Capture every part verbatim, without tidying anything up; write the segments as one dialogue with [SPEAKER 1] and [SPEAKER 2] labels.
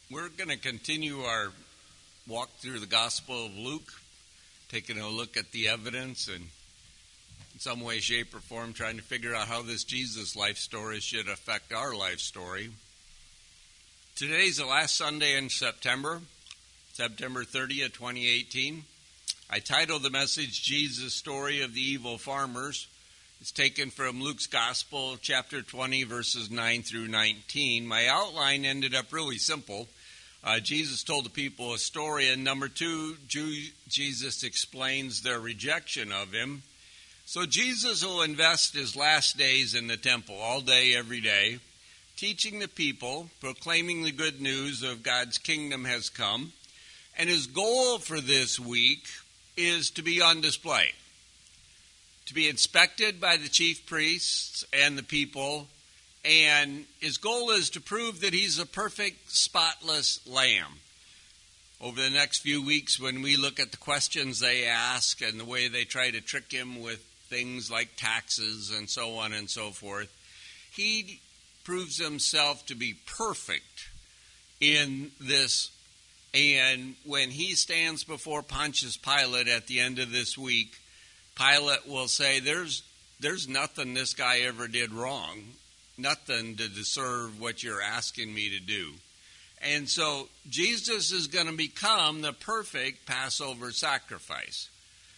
[SPEAKER 1] We're going to continue our walk through the Gospel of Luke, taking a look at the evidence and in some way, shape, or form trying to figure out how this Jesus life story should affect our life story. Today's the last Sunday in September, September thirtieth, twenty eighteen. I titled the message, Jesus Story of the Evil Farmers. It's taken from Luke's Gospel, chapter twenty, verses nine through nineteen. My outline ended up really simple. Uh, Jesus told the people a story, and number two, Jew, Jesus explains their rejection of him. So Jesus will invest his last days in the temple, all day, every day, teaching the people, proclaiming the good news of God's kingdom has come. And his goal for this week is to be on display, to be inspected by the chief priests and the people. And his goal is to prove that he's a perfect, spotless lamb. Over the next few weeks, when we look at the questions they ask and the way they try to trick him with things like taxes and so on and so forth, he proves himself to be perfect in this. And when he stands before Pontius Pilate at the end of this week, Pilate will say, there's, there's nothing this guy ever did wrong. Nothing to deserve what you're asking me to do. And so Jesus is going to become the perfect Passover sacrifice.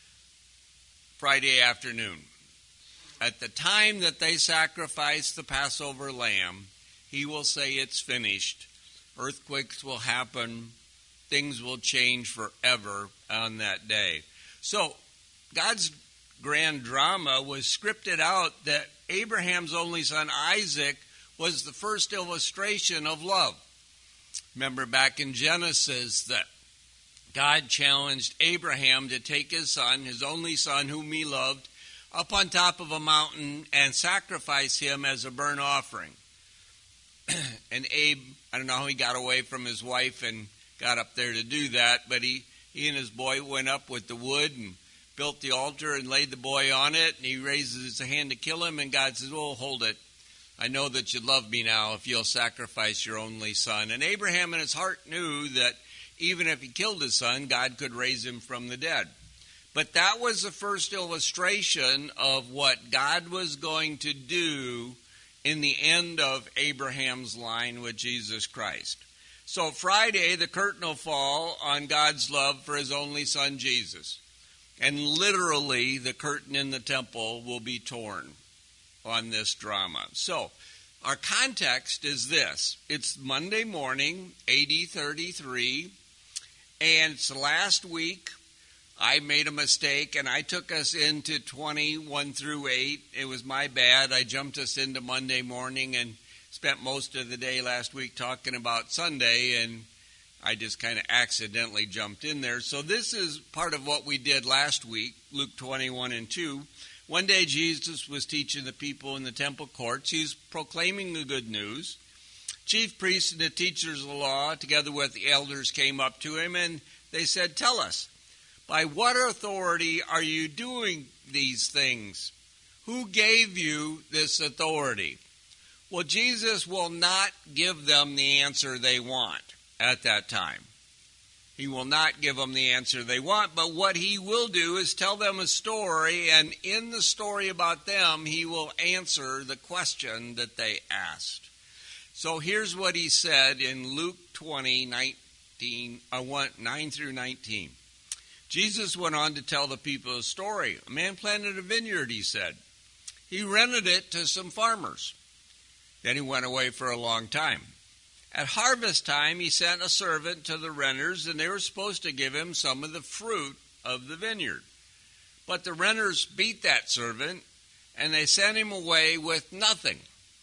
[SPEAKER 1] Friday afternoon. At the time that they sacrifice the Passover lamb, he will say it's finished. Earthquakes will happen. Things will change forever on that day. So God's grand drama was scripted out that Abraham's only son Isaac was the first illustration of love. Remember back in Genesis that God challenged Abraham to take his son, his only son whom he loved, up on top of a mountain and sacrifice him as a burnt offering. And Abe, I don't know how he got away from his wife and got up there to do that, but he, he and his boy went up with the wood and built the altar and laid the boy on it, and he raises his hand to kill him, and God says, oh, hold it. I know that you love me now if you'll sacrifice your only son. And Abraham in his heart knew that even if he killed his son, God could raise him from the dead. But that was the first illustration of what God was going to do in the end of Abraham's line with Jesus Christ. So Friday, the curtain will fall on God's love for his only son, Jesus. And literally, the curtain in the temple will be torn on this drama. So, our context is this. It's Monday morning, A D thirty-three, and it's last week. I made a mistake, and I took us into twenty-one through eight. It was my bad. I jumped us into Monday morning and spent most of the day last week talking about Sunday, and I just kind of accidentally jumped in there. So this is part of what we did last week, Luke twenty-one and two. One day Jesus was teaching the people in the temple courts. He's proclaiming the good news. Chief priests and the teachers of the law, together with the elders, came up to him, and they said, tell us, by what authority are you doing these things? Who gave you this authority? Well, Jesus will not give them the answer they want at that time. He will not give them the answer they want, but what he will do is tell them a story, and in the story about them, he will answer the question that they asked. So here's what he said in Luke twenty, nineteen, uh, one, nine through nineteen. Jesus went on to tell the people a story. A man planted a vineyard, he said. He rented it to some farmers. Then he went away for a long time. At harvest time, he sent a servant to the renters, and they were supposed to give him some of the fruit of the vineyard. But the renters beat that servant, and they sent him away with nothing.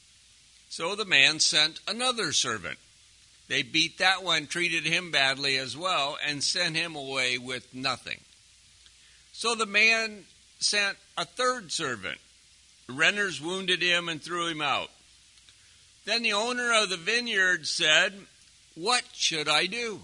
[SPEAKER 1] So the man sent another servant. They beat that one, treated him badly as well, and sent him away with nothing. So the man sent a third servant. The renters wounded him and threw him out. Then the owner of the vineyard said, what should I do?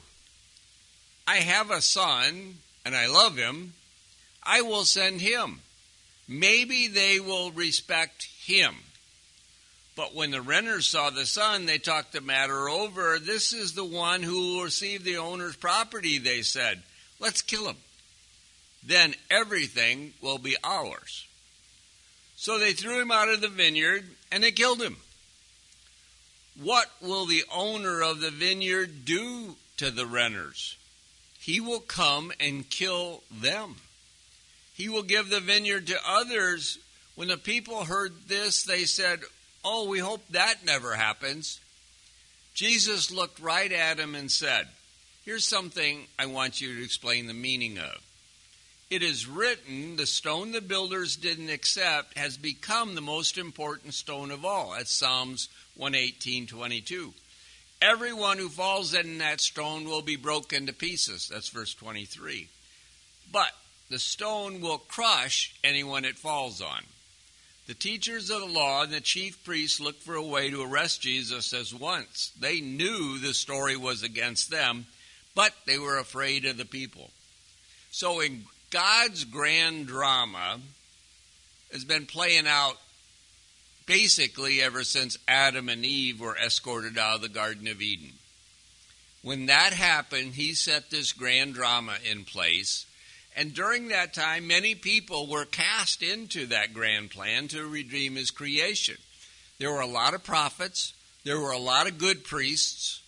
[SPEAKER 1] I have a son, and I love him. I will send him. Maybe they will respect him. But when the renters saw the son, they talked the matter over. This is the one who will receive the owner's property, they said. Let's kill him. Then everything will be ours. So they threw him out of the vineyard and they killed him. What will the owner of the vineyard do to the renters? He will come and kill them. He will give the vineyard to others. When the people heard this, they said, "Oh, we hope that never happens." Jesus looked right at him and said, "Here's something I want you to explain the meaning of. It is written, the stone the builders didn't accept has become the most important stone of all." That's Psalms one eighteen twenty-two. Everyone who falls in that stone will be broken to pieces. That's verse twenty-three. But the stone will crush anyone it falls on. The teachers of the law and the chief priests looked for a way to arrest Jesus as once. They knew the story was against them, but they were afraid of the people. So in God's grand drama has been playing out basically ever since Adam and Eve were escorted out of the Garden of Eden. When that happened, he set this grand drama in place. And during that time, many people were cast into that grand plan to redeem his creation. There were a lot of prophets. There were a lot of good priests.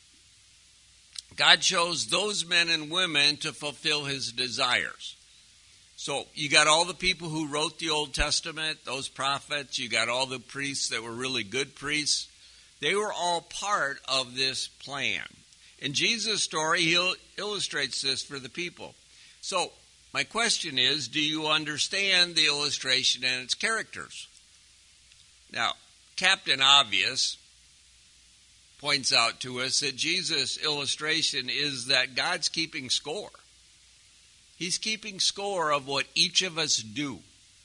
[SPEAKER 1] God chose those men and women to fulfill his desires. So you got all the people who wrote the Old Testament, those prophets. You got all the priests that were really good priests. They were all part of this plan. In Jesus' story, he illustrates this for the people. So my question is, do you understand the illustration and its characters? Now, Captain Obvious points out to us that Jesus' illustration is that God's keeping score. He's keeping score of what each of us do.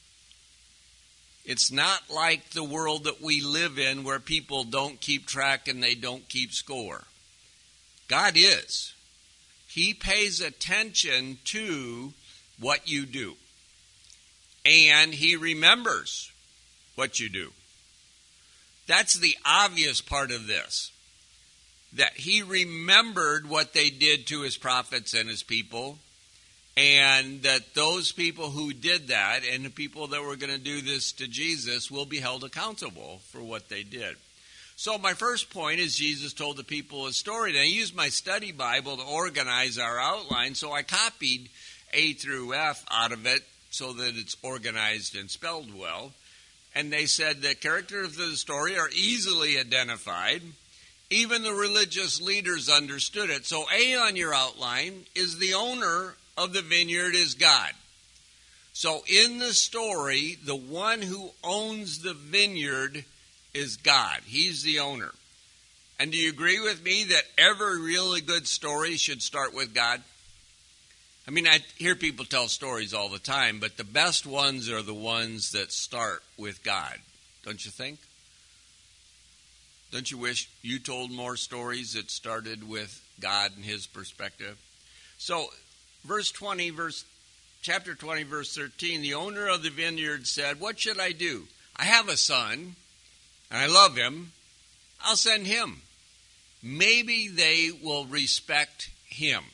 [SPEAKER 1] It's not like the world that we live in where people don't keep track and they don't keep score. God is. He pays attention to what you do. And he remembers what you do. That's the obvious part of this. That he remembered what they did to his prophets and his people, and that those people who did that and the people that were going to do this to Jesus will be held accountable for what they did. So my first point is Jesus told the people a story. And I used my study Bible to organize our outline, so I copied A through F out of it so that it's organized and spelled well. And they said the characters of the story are easily identified. Even the religious leaders understood it. So A on your outline is the owner of the vineyard is God. So in the story, the one who owns the vineyard is God. He's the owner. And do you agree with me that every really good story should start with God? I mean, I hear people tell stories all the time, but the best ones are the ones that start with God. Don't you think? Don't you wish you told more stories that started with God and his perspective? So, verse twenty, verse chapter twenty, verse thirteen, the owner of the vineyard said, "What should I do? I have a son, and I love him. I'll send him. Maybe they will respect him.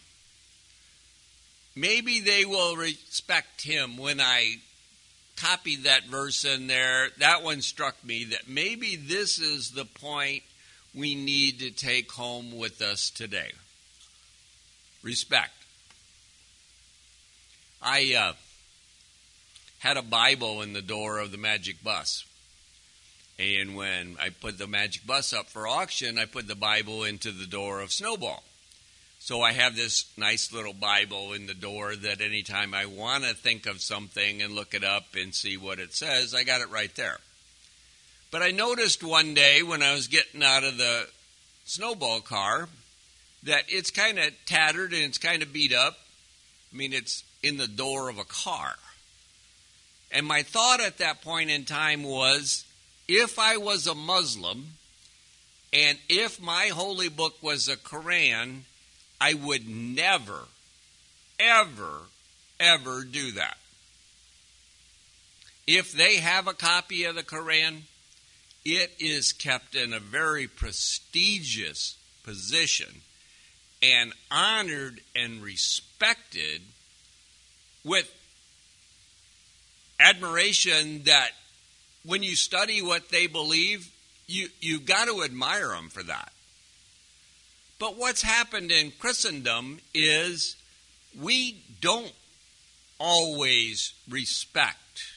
[SPEAKER 1] Maybe they will respect him." When I copied that verse in there, that one struck me that maybe this is the point we need to take home with us today. Respect. I uh, had a Bible in the door of the Magic Bus. And when I put the Magic Bus up for auction, I put the Bible into the door of Snowball. So I have this nice little Bible in the door that anytime I want to think of something and look it up and see what it says, I got it right there. But I noticed one day when I was getting out of the Snowball car that it's kind of tattered and it's kind of beat up. I mean, it's in the door of a car. And my thought at that point in time was, if I was a Muslim and if my holy book was a Quran, I would never, ever, ever do that. If they have a copy of the Quran it is kept in a very prestigious position and honored and respected with admiration that when you study what they believe, you, you've got to admire them for that. But what's happened in Christendom is we don't always respect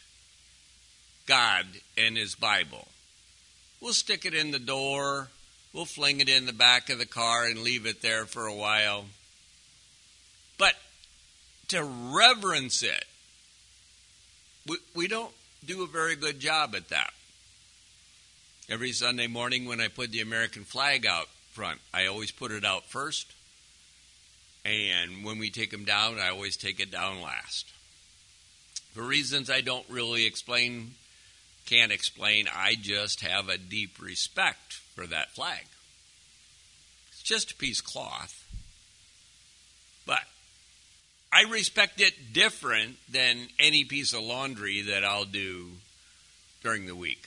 [SPEAKER 1] God and His Bible. We'll stick it in the door, we'll fling it in the back of the car and leave it there for a while. But to reverence it, we, we don't do a very good job at that. Every Sunday morning when I put the American flag out front, I always put it out first. And when we take them down, I always take it down last. For reasons I don't really explain, can't explain, I just have a deep respect for that flag. It's just a piece of cloth. But I respect it different than any piece of laundry that I'll do during the week.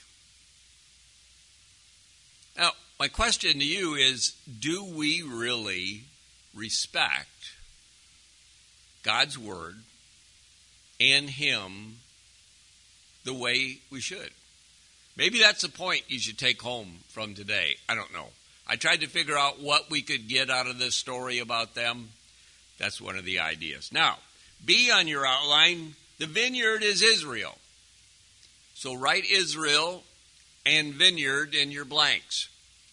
[SPEAKER 1] Now, my question to you is, do we really respect God's Word and Him the way we should? Maybe that's the point you should take home from today. I don't know. I tried to figure out what we could get out of this story about them. That's one of the ideas. Now, B on your outline, the vineyard is Israel. So write Israel and vineyard in your blanks.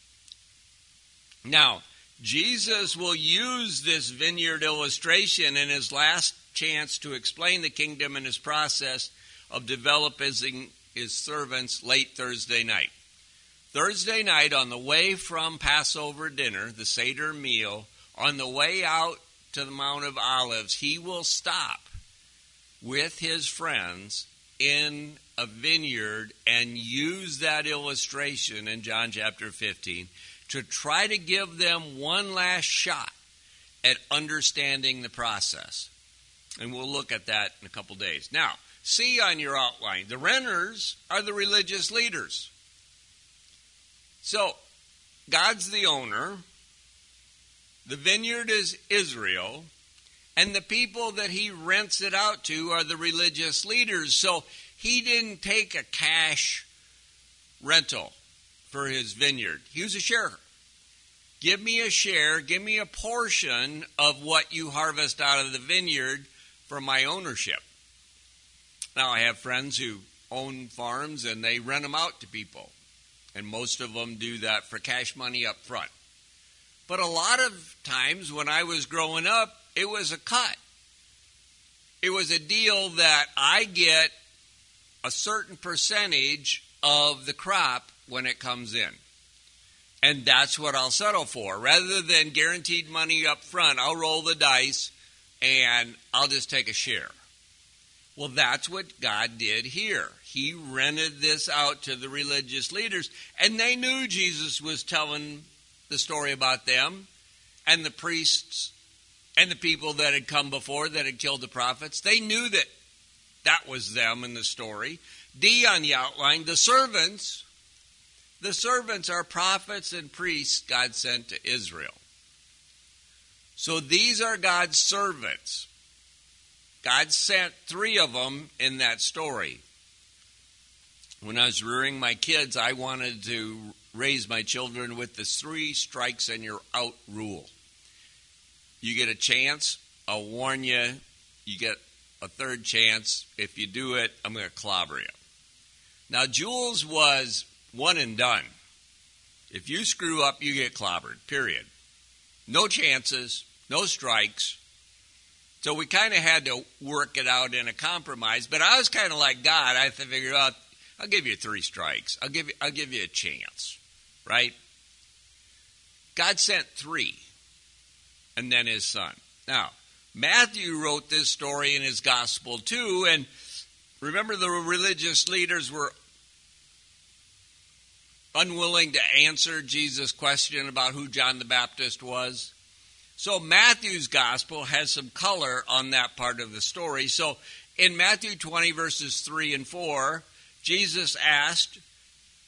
[SPEAKER 1] Now, Jesus will use this vineyard illustration in His last chance to explain the kingdom and His process of developing His servants late Thursday night. Thursday night, on the way from Passover dinner, the Seder meal, on the way out to the Mount of Olives, He will stop with His friends in a vineyard and use that illustration in John chapter fifteen to try to give them one last shot at understanding the process. And we'll look at that in a couple days. Now, C on your outline, the renters are the religious leaders. So, God's the owner, the vineyard is Israel, and the people that He rents it out to are the religious leaders. So, He didn't take a cash rental for His vineyard. He was a sharer. Give me a share, give me a portion of what you harvest out of the vineyard for my ownership. Now, I have friends who own farms and they rent them out to people. And most of them do that for cash money up front. But a lot of times when I was growing up, it was a cut. It was a deal that I get a certain percentage of the crop when it comes in. And that's what I'll settle for. Rather than guaranteed money up front, I'll roll the dice and I'll just take a share. Well, that's what God did here. He rented this out to the religious leaders, and they knew Jesus was telling the story about them and the priests and the people that had come before that had killed the prophets. They knew that that was them in the story. D on the outline, the servants. The servants are prophets and priests God sent to Israel. So these are God's servants. God sent three of them in that story. When I was rearing my kids, I wanted to raise my children with the three strikes and you're out rule. You get a chance, I'll warn you. You get a third chance. If you do it, I'm going to clobber you. Now, Jules was one and done. If you screw up, you get clobbered, period. No chances, no strikes. So we kind of had to work it out in a compromise. But I was kind of like God. I figured out, I'll give you three strikes. I'll give you, I'll give you a chance, right? God sent three, and then His Son. Now, Matthew wrote this story in his gospel too, and remember the religious leaders were unwilling to answer Jesus' question about who John the Baptist was. So Matthew's gospel has some color on that part of the story. So in Matthew twenty, verses three and four, Jesus asked,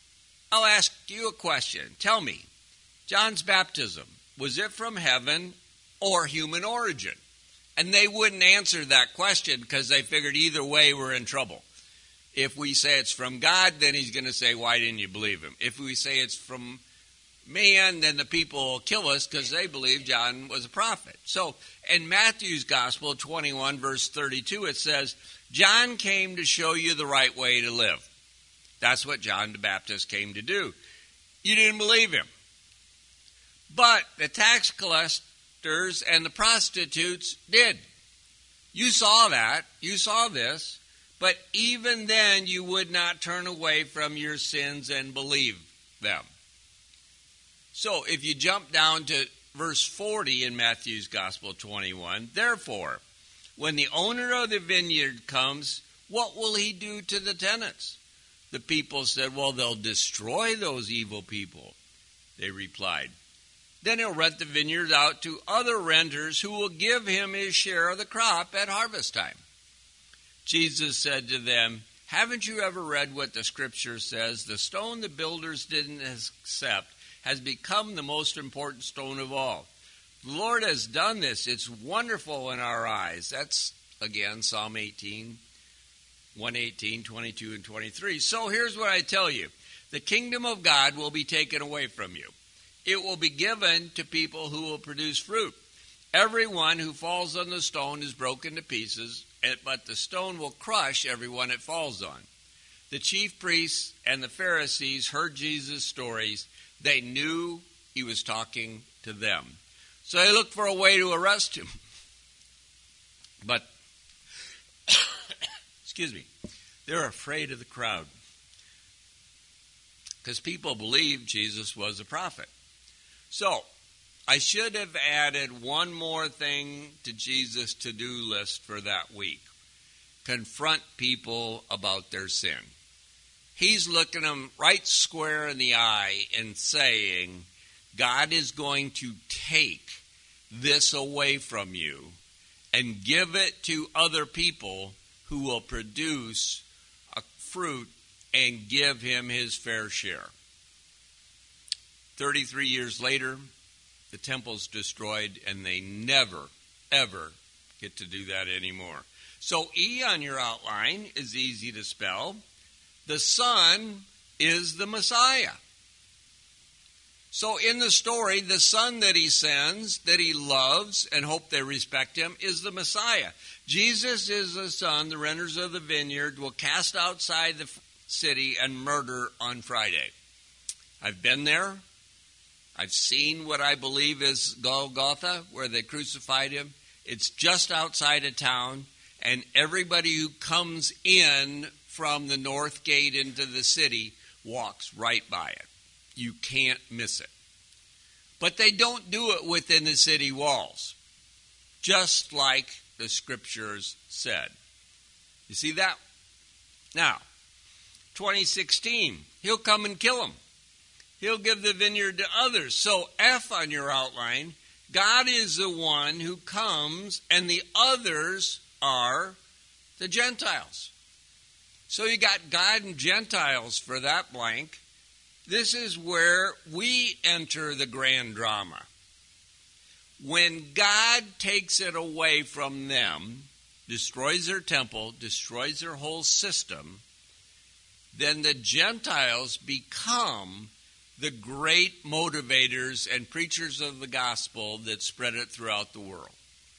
[SPEAKER 1] I'll ask you a question. Tell me, John's baptism, was it from heaven or human origin? And they wouldn't answer that question because they figured either way we're in trouble. If we say it's from God, then he's going to say, why didn't you believe him? If we say it's from man, then the people will kill us because they believe John was a prophet. So in Matthew's Gospel, twenty-one, verse thirty-two, it says, John came to show you the right way to live. That's what John the Baptist came to do. You didn't believe him. But the tax collectors and the prostitutes did. You saw that. You saw this. But even then, you would not turn away from your sins and believe them. So if you jump down to verse forty in Matthew's Gospel twenty-one, therefore, when the owner of the vineyard comes, what will he do to the tenants? The people said, well, they'll destroy those evil people. They replied, then he'll rent the vineyard out to other renters who will give him his share of the crop at harvest time. Jesus said to them, haven't you ever read what the scripture says? The stone the builders didn't accept has become the most important stone of all. The Lord has done this. It's wonderful in our eyes. That's, again, Psalm eighteen, one eighteen, twenty-two, and twenty-three. So here's what I tell you. The kingdom of God will be taken away from you. It will be given to people who will produce fruit. Everyone who falls on the stone is broken to pieces, but the stone will crush everyone it falls on. The chief priests and the Pharisees heard Jesus' stories. They knew he was talking to them. So they looked for a way to arrest him. But, excuse me, they're afraid of the crowd. Because people believed Jesus was a prophet. So, I should have added one more thing to Jesus' to-do list for that week. Confront people about their sin. He's looking them right square in the eye and saying, God is going to take this away from you and give it to other people who will produce a fruit and give him his fair share. thirty-three years later, the temple's destroyed, and they never, ever get to do that anymore. So E on your outline is easy to spell. The Son is the Messiah. So in the story, the Son that he sends, that he loves, and hope they respect him, is the Messiah. Jesus is the Son the renters of the vineyard will cast outside the city and murder on Friday. I've been there. I've seen what I believe is Golgotha, where they crucified him. It's just outside of town, and everybody who comes in from the north gate into the city walks right by it. You can't miss it. But they don't do it within the city walls, just like the scriptures said. You see that? Now, twenty sixteen, he'll come and kill them. He'll give the vineyard to others. So F on your outline, God is the one who comes, and the others are the Gentiles. So you got God and Gentiles for that blank. This is where we enter the grand drama. When God takes it away from them, destroys their temple, destroys their whole system, then the Gentiles become the great motivators and preachers of the gospel that spread it throughout the world.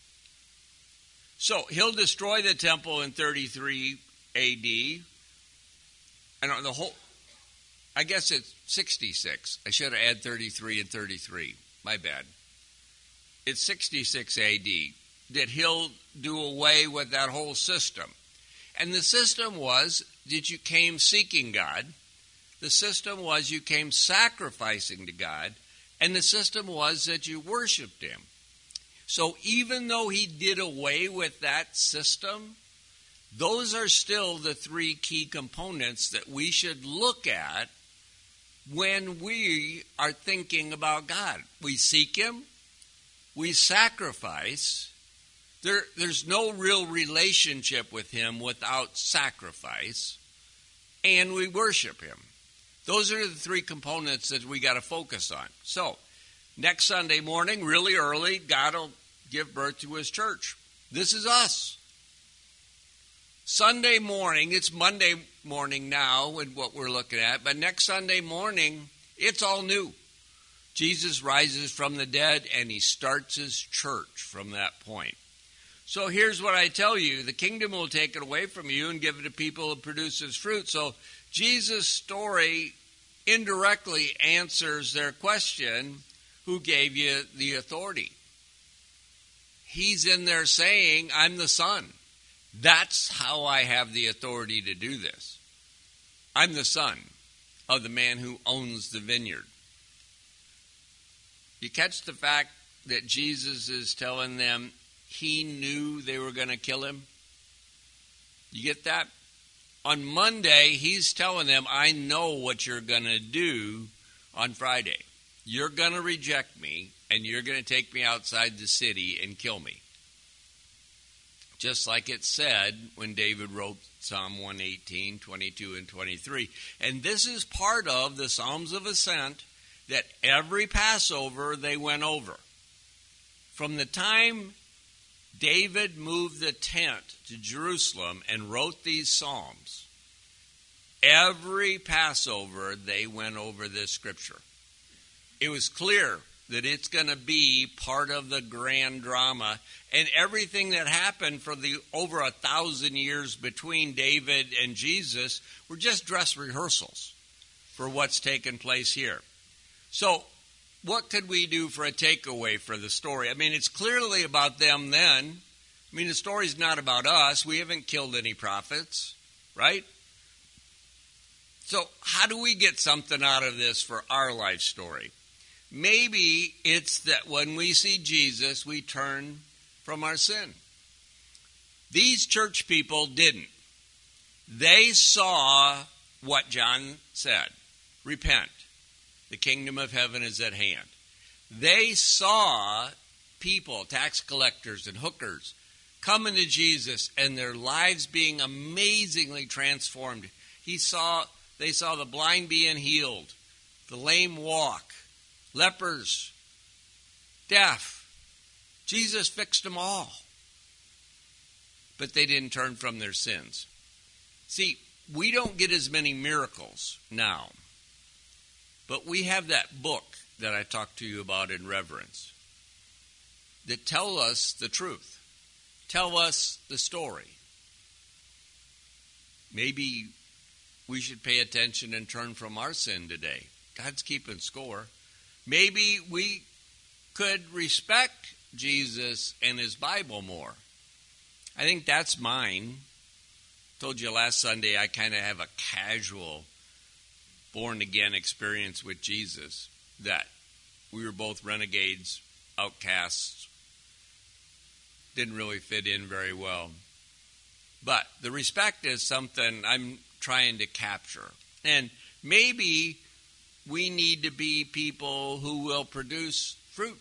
[SPEAKER 1] So he'll destroy the temple in thirty-three A D. And the whole, I guess it's sixty-six. I should have added thirty-three and thirty-three. My bad. It's sixty-six A D that he'll do away with that whole system. And the system was that you came seeking God. The system was you came sacrificing to God. And the system was that you worshiped him. So even though he did away with that system, those are still the three key components that we should look at when we are thinking about God. We seek him. We sacrifice. There, there's no real relationship with him without sacrifice. And we worship him. Those are the three components that we got to focus on. So, next Sunday morning, really early, God will give birth to his church. This is us. Sunday morning, it's Monday morning now with what we're looking at, but next Sunday morning, it's all new. Jesus rises from the dead and he starts his church from that point. So here's what I tell you. The kingdom will take it away from you and give it to people who produces fruit. So Jesus' story indirectly answers their question, who gave you the authority? He's in there saying, I'm the Son. That's how I have the authority to do this. I'm the son of the man who owns the vineyard. You catch the fact that Jesus is telling them he knew they were going to kill him? You get that? On Monday, he's telling them, I know what you're going to do on Friday. You're going to reject me, and you're going to take me outside the city and kill me. Just like it said when David wrote Psalm one eighteen, twenty-two, and twenty-three. And this is part of the Psalms of Ascent that every Passover they went over. From the time David moved the tent to Jerusalem and wrote these Psalms, every Passover they went over this scripture. It was clear that it's going to be part of the grand drama. And everything that happened for the over a thousand years between David and Jesus were just dress rehearsals for what's taken place here. So what could we do for a takeaway for the story? I mean, it's clearly about them then. I mean, the story's not about us. We haven't killed any prophets, right? So how do we get something out of this for our life story? Maybe it's that when we see Jesus, we turn from our sin. These church people didn't. They saw what John said. Repent. The kingdom of heaven is at hand. They saw people, tax collectors and hookers, coming to Jesus and their lives being amazingly transformed. He saw, they saw the blind being healed, the lame walk, lepers, deaf. Jesus fixed them all. But they didn't turn from their sins. See, we don't get as many miracles now. But we have that book that I talked to you about in Reverence that tell us the truth. Tell us the story. Maybe we should pay attention and turn from our sin today. God's keeping score. Maybe we could respect Jesus and his Bible more. I think that's mine. Told you last Sunday I kind of have a casual born-again experience with Jesus, that we were both renegades, outcasts, didn't really fit in very well. But the respect is something I'm trying to capture. And maybe we need to be people who will produce fruit.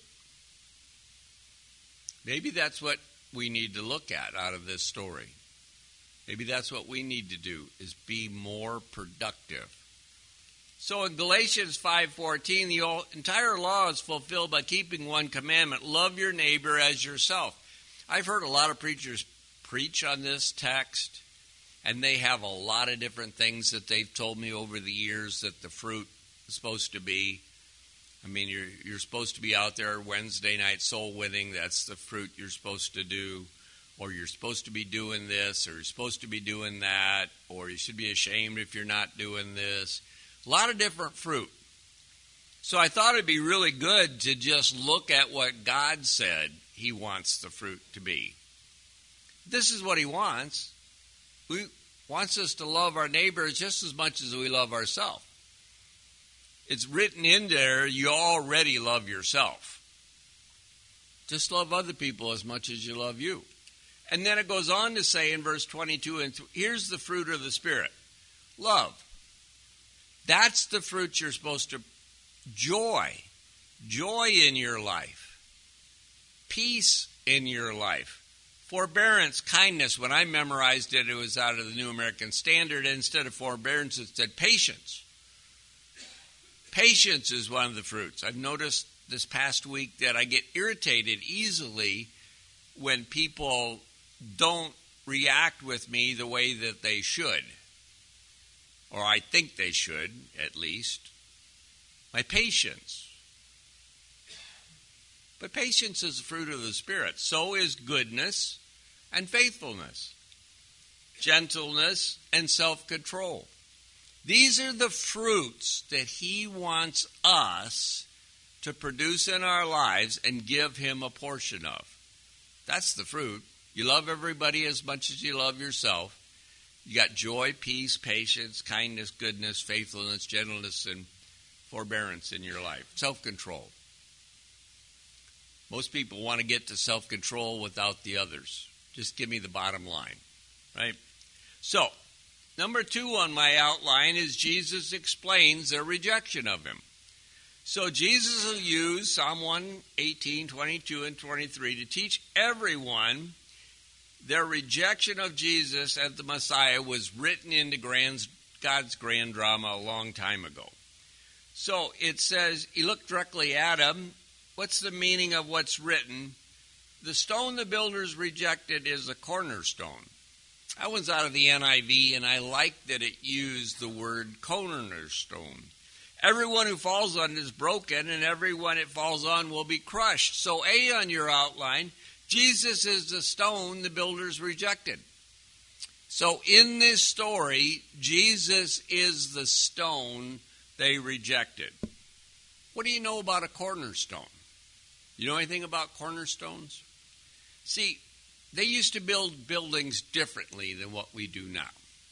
[SPEAKER 1] Maybe that's what we need to look at out of this story. Maybe that's what we need to do, is be more productive. So in Galatians five fourteen, the entire law is fulfilled by keeping one commandment: love your neighbor as yourself. I've heard a lot of preachers preach on this text, and they have a lot of different things that they've told me over the years that the fruit is supposed to be. I mean, you're you're supposed to be out there Wednesday night soul winning. That's the fruit you're supposed to do. Or you're supposed to be doing this, or you're supposed to be doing that, or you should be ashamed if you're not doing this. A lot of different fruit. So I thought it'd be really good to just look at what God said he wants the fruit to be. This is what he wants. He wants us to love our neighbors just as much as we love ourselves. It's written in there, you already love yourself. Just love other people as much as you love you. And then it goes on to say in verse twenty-two, and th- here's the fruit of the Spirit. Love. That's the fruit you're supposed to... Joy. Joy in your life. Peace in your life. Forbearance, kindness. When I memorized it, it was out of the New American Standard. Instead of forbearance, it said patience. Patience is one of the fruits. I've noticed this past week that I get irritated easily when people don't react with me the way that they should, or I think they should, at least. My patience. But patience is a fruit of the Spirit. So is goodness and faithfulness, gentleness and self-control. These are the fruits that He wants us to produce in our lives and give Him a portion of. That's the fruit. You love everybody as much as you love yourself. You got joy, peace, patience, kindness, goodness, faithfulness, gentleness, and forbearance in your life. Self-control. Most people want to get to self-control without the others. Just give me the bottom line, right? So, number two on my outline is Jesus explains their rejection of Him. So Jesus will use Psalm one eighteen, twenty-two, and twenty-three to teach everyone their rejection of Jesus as the Messiah was written into grand, God's grand drama a long time ago. So it says, you look directly at Him. What's the meaning of what's written? The stone the builders rejected is a cornerstone. That one's out of the N I V, and I like that it used the word cornerstone. Everyone who falls on it is broken, and everyone it falls on will be crushed. So A on your outline, Jesus is the stone the builders rejected. So in this story, Jesus is the stone they rejected. What do you know about a cornerstone? You know anything about cornerstones? See, they used to build buildings differently than what we do now.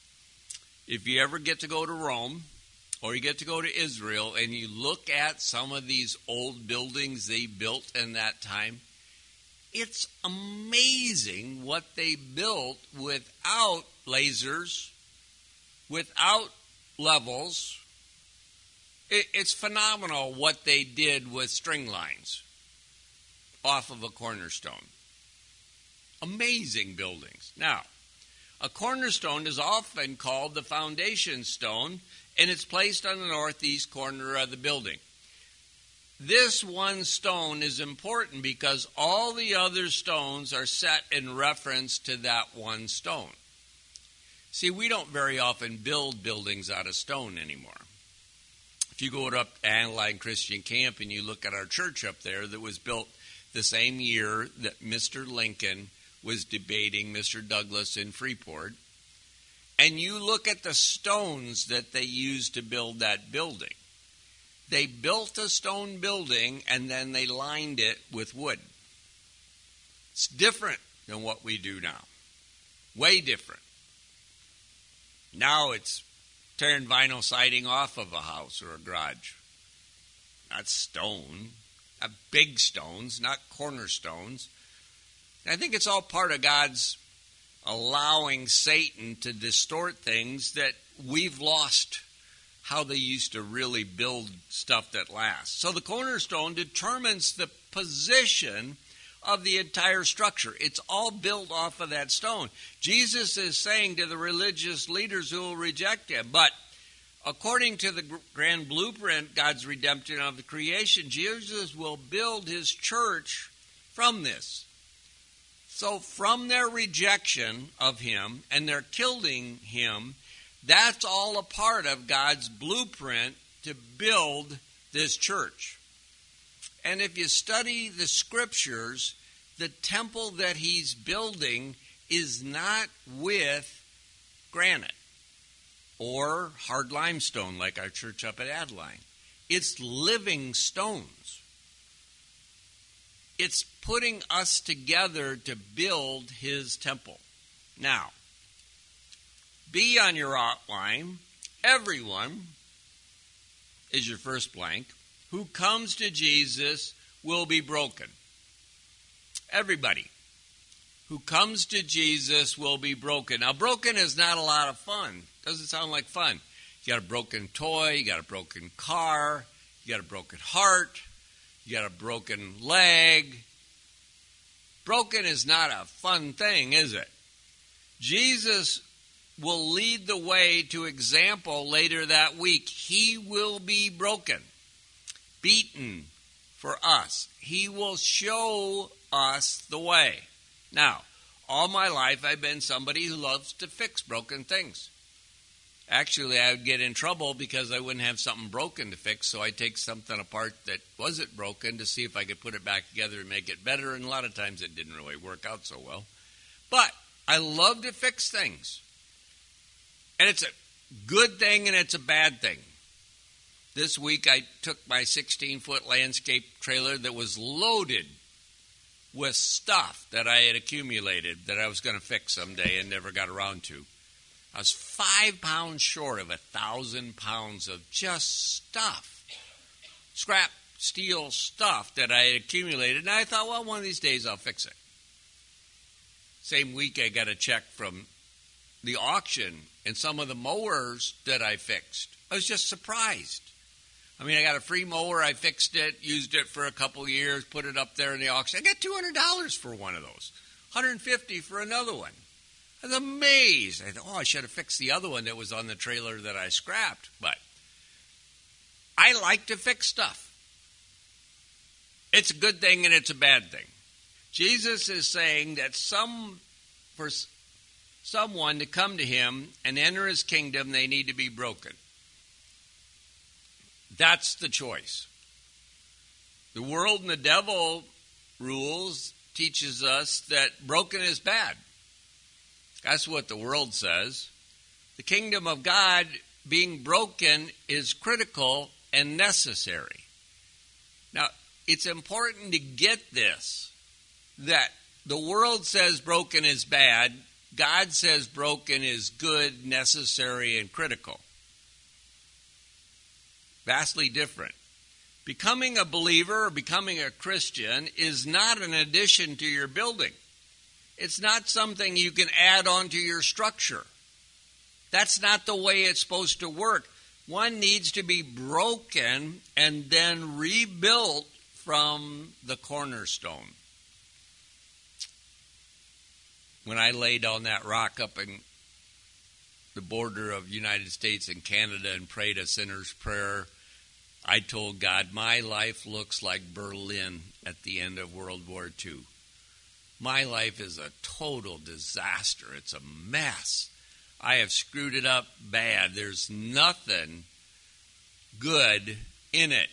[SPEAKER 1] If you ever get to go to Rome, or you get to go to Israel, and you look at some of these old buildings they built in that time, it's amazing what they built without lasers, without levels. It's phenomenal what they did with string lines off of a cornerstone. Amazing buildings. Now, a cornerstone is often called the foundation stone, and it's placed on the northeast corner of the building. This one stone is important because all the other stones are set in reference to that one stone. See, we don't very often build buildings out of stone anymore. If you go up to Aniline Christian Camp and you look at our church up there that was built the same year that Mister Lincoln was debating Mister Douglas in Freeport, and you look at the stones that they used to build that building, they built a stone building and then they lined it with wood. It's different than what we do now. Way different. Now it's tearing vinyl siding off of a house or a garage. Not stone. Not big stones, not cornerstones. I think it's all part of God's allowing Satan to distort things that we've lost how they used to really build stuff that lasts. So the cornerstone determines the position of the entire structure. It's all built off of that stone. Jesus is saying to the religious leaders who will reject Him, but according to the grand blueprint, God's redemption of the creation, Jesus will build His church from this. So from their rejection of Him and their killing Him, that's all a part of God's blueprint to build this church. And if you study the Scriptures, the temple that He's building is not with granite or hard limestone like our church up at Adeline. It's living stones. It's putting us together to build His temple. Now, B on your outline, everyone is your first blank, who comes to Jesus will be broken. Everybody who comes to Jesus will be broken. Now, broken is not a lot of fun. Doesn't sound like fun. You got a broken toy, you got a broken car, you got a broken heart, you got a broken leg. Broken is not a fun thing, is it? Jesus will lead the way to example later that week. He will be broken. beaten for us. He will show us the way. Now, all my life I've been somebody who loves to fix broken things. Actually, I would get in trouble because I wouldn't have something broken to fix, so I'd take something apart that wasn't broken to see if I could put it back together and make it better, and a lot of times it didn't really work out so well. But I love to fix things. And it's a good thing and it's a bad thing. This week I took my sixteen-foot landscape trailer that was loaded with stuff that I had accumulated that I was going to fix someday and never got around to. I was five pounds short of a thousand pounds of just stuff, scrap steel stuff that I had accumulated. And I thought, well, one of these days I'll fix it. Same week I got a check from the auction and some of the mowers that I fixed. I was just surprised. I mean, I got a free mower. I fixed it, used it for a couple years, put it up there in the auction. I got two hundred dollars for one of those, one hundred fifty dollars for another one. I was amazed. I thought, oh, I should have fixed the other one that was on the trailer that I scrapped. But I like to fix stuff. It's a good thing and it's a bad thing. Jesus is saying that some for someone to come to him and enter his kingdom, they need to be broken. That's the choice. The world and the devil rules teaches us that broken is bad. That's what the world says. The kingdom of God being broken is critical and necessary. Now, it's important to get this, that the world says broken is bad. God says broken is good, necessary, and critical. Vastly different. Becoming a believer or becoming a Christian is not an addition to your building. It's not something you can add on to your structure. That's not the way it's supposed to work. One needs to be broken and then rebuilt from the cornerstone. When I laid on that rock up in the border of the United States and Canada and prayed a sinner's prayer, I told God, my life looks like Berlin at the end of World War Two. My life is a total disaster. It's a mess. I have screwed it up bad. There's nothing good in it.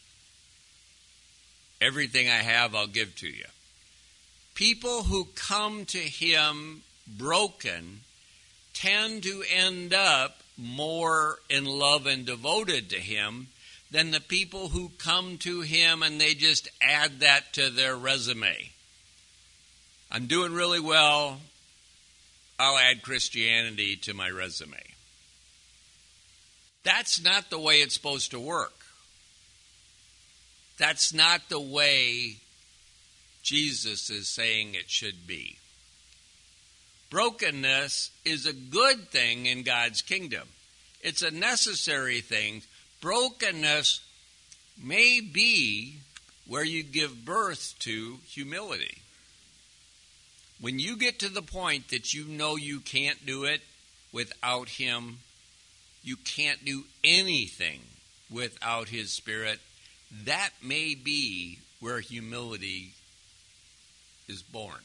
[SPEAKER 1] Everything I have, I'll give to you. People who come to him broken tend to end up more in love and devoted to him than the people who come to him and they just add that to their resume. I'm doing really well. I'll add Christianity to my resume. That's not the way it's supposed to work. That's not the way Jesus is saying it should be. Brokenness is a good thing in God's kingdom. It's a necessary thing. Brokenness may be where you give birth to humility. When you get to the point that you know you can't do it without him, you can't do anything without his Spirit, that may be where humility is born.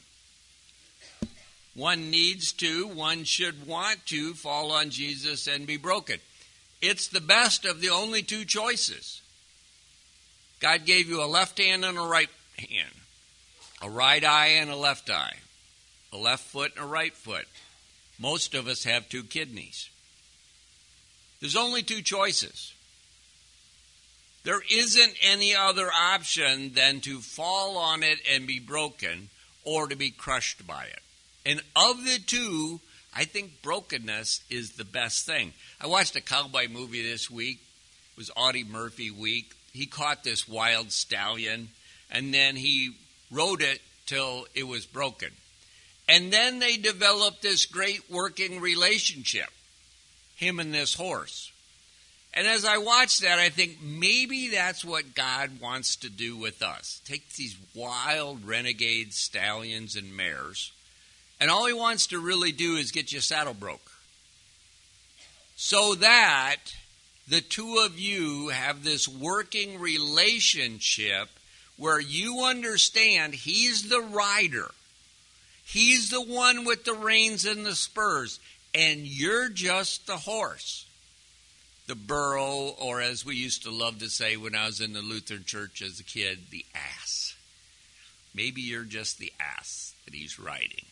[SPEAKER 1] One needs to, one should want to fall on Jesus and be broken. It's the best of the only two choices. God gave you a left hand and a right hand, a right eye and a left eye, a left foot and a right foot. Most of us have two kidneys. There's only two choices. There isn't any other option than to fall on it and be broken or to be crushed by it. And of the two, I think brokenness is the best thing. I watched a cowboy movie this week. It was Audie Murphy week. He caught this wild stallion, and then he rode it till it was broken. And then they developed this great working relationship, him and this horse. And as I watch that, I think maybe that's what God wants to do with us. Take these wild renegade stallions and mares, and all he wants to really do is get your saddle broke, so that the two of you have this working relationship where you understand he's the rider. He's the one with the reins and the spurs, and you're just the horse, the burro, or as we used to love to say when I was in the Lutheran church as a kid, the ass. Maybe you're just the ass that he's riding.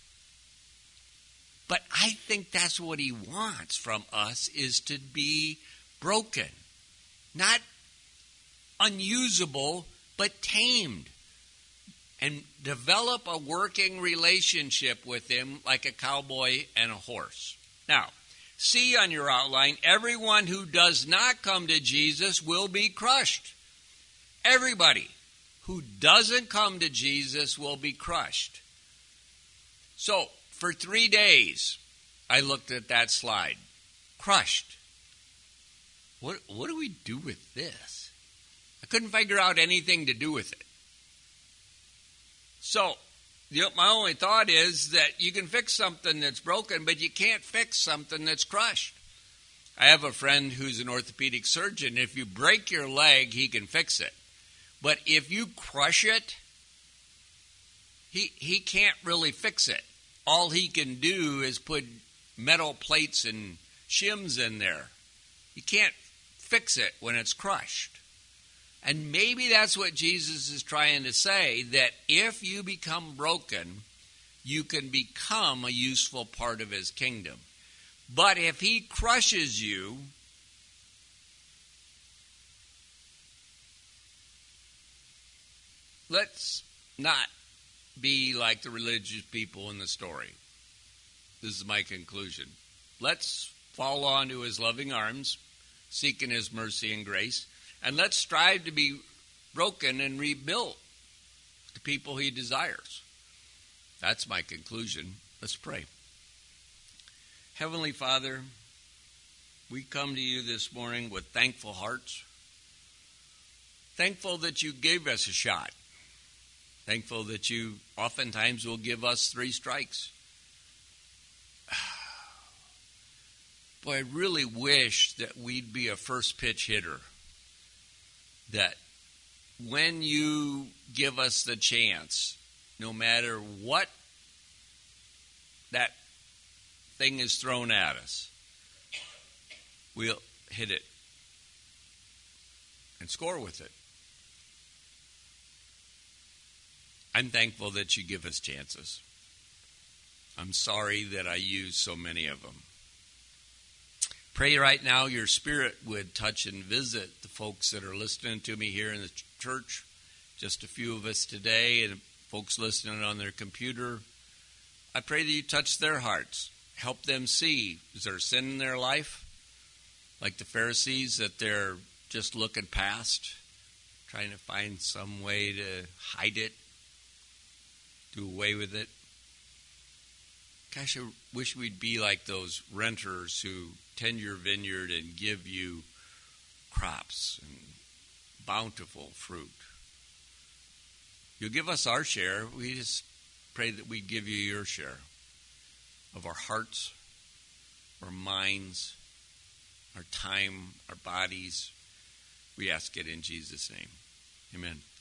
[SPEAKER 1] But I think that's what he wants from us, is to be broken. Not unusable, but tamed. And develop a working relationship with him like a cowboy and a horse. Now, see on your outline, everyone who does not come to Jesus will be crushed. Everybody who doesn't come to Jesus will be crushed. So, for three days, I looked at that slide. Crushed. What, what do we do with this? I couldn't figure out anything to do with it. So, you know, my only thought is that you can fix something that's broken, but you can't fix something that's crushed. I have a friend who's an orthopedic surgeon. If you break your leg, he can fix it. But if you crush it, he he can't really fix it. All he can do is put metal plates and shims in there. You can't fix it when it's crushed. And maybe that's what Jesus is trying to say, that if you become broken, you can become a useful part of his kingdom. But if he crushes you, let's not be like the religious people in the story. This is my conclusion. Let's fall onto his loving arms, seeking his mercy and grace, and let's strive to be broken and rebuilt the people he desires. That's my conclusion. Let's pray. Heavenly Father, we come to you this morning with thankful hearts. Thankful that you gave us a shot. Thankful that you oftentimes will give us three strikes. Boy, I really wish that we'd be a first pitch hitter. That when you give us the chance, no matter what that thing is thrown at us, we'll hit it and score with it. I'm thankful that you give us chances. I'm sorry that I use so many of them. Pray right now your Spirit would touch and visit the folks that are listening to me here in the church. Just a few of us today, and folks listening on their computer. I pray that you touch their hearts. Help them see, is there sin in their life? Like the Pharisees, that they're just looking past, trying to find some way to hide it, do away with it. Gosh, I wish we'd be like those renters who tend your vineyard and give you crops and bountiful fruit. You'll give us our share. We just pray that we give you your share of our hearts, our minds, our time, our bodies. We ask it in Jesus' name. Amen.